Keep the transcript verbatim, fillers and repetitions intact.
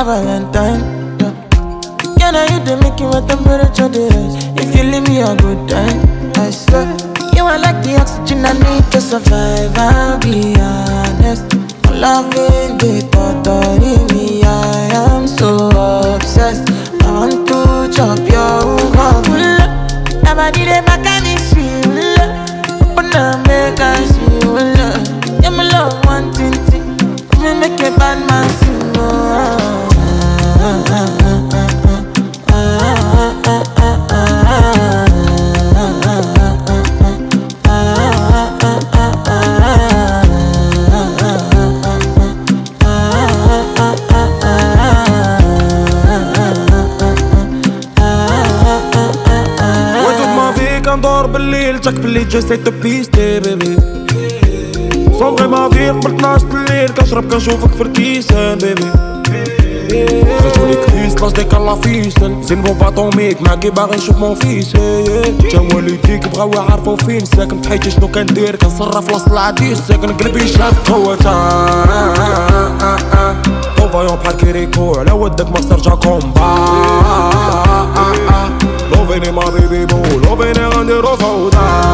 my Valentine. Yeah. Can I hit the making with temperature days? If you leave me a good time, I swear. You are like the oxygen I need to survive, I'll be honest. My loving the thought of me, I am so obsessed. I want to chop your heart. Nobody dey back at me, she will. But now make us see will. Yeah, my love one thing, me make a bad man sing. Oh. ندور بالليل جاك باللي جيسي تو بيستي بيبي صومغي ما في قبل اثناش الليل كنشرب كنشوفك في الكيسان بيبي خرجولي كريس لاش ديك الله فيسن زين بوب اتوميك معاكي باغي نشوف مون فيس جا والديك بغاو يعرفو فين ساكن بحياتي شنو كندير كنصرف وسط العديس ساكن قلبي شاف قوتا طوفايون بحال كيريكو على ودك ما استرجع كومبا Loving in my baby boo, loving in on the road.